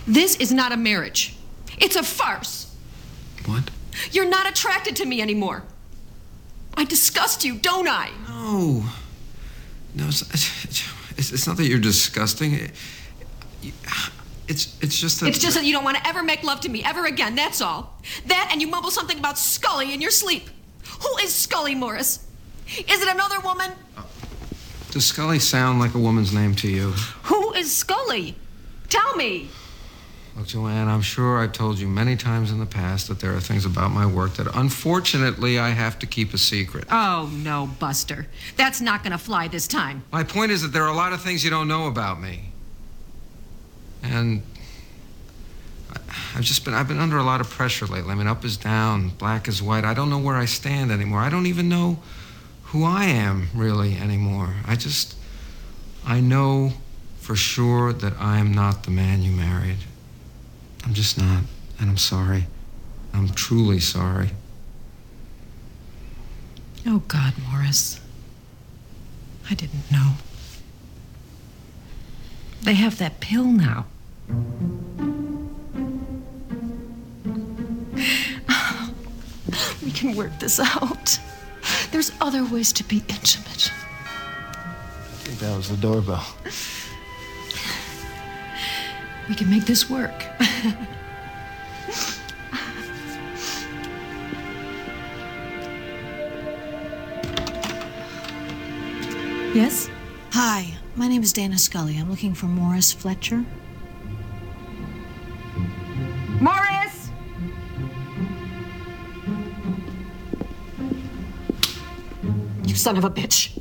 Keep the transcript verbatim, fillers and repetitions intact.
This is not a marriage. It's a farce. What? You're not attracted to me anymore. I disgust you, don't I? No. No, it's, it's, it's not that you're disgusting. It, it's, it's just that... It's just that you don't want to ever make love to me ever again, that's all. That and you mumble something about Scully in your sleep. Who is Scully, Morris? Is it another woman? Uh, does Scully sound like a woman's name to you? Who is Scully? Tell me. Look, Joanne, I'm sure I've told you many times in the past that there are things about my work that unfortunately I have to keep a secret. Oh, no, Buster. That's not going to fly this time. My point is that there are a lot of things you don't know about me. And I, I've just been, I've been under a lot of pressure lately. I mean, up is down, black is white. I don't know where I stand anymore. I don't even know who I am really anymore. I just, I know for sure that I am not the man you married. I'm just not, and I'm sorry. I'm truly sorry. Oh, God, Morris. I didn't know. They have that pill now. We can work this out. There's other ways to be intimate. I think that was the doorbell. We can make this work. Yes? Hi, my name is Dana Scully. I'm looking for Morris Fletcher. Morris! You son of a bitch.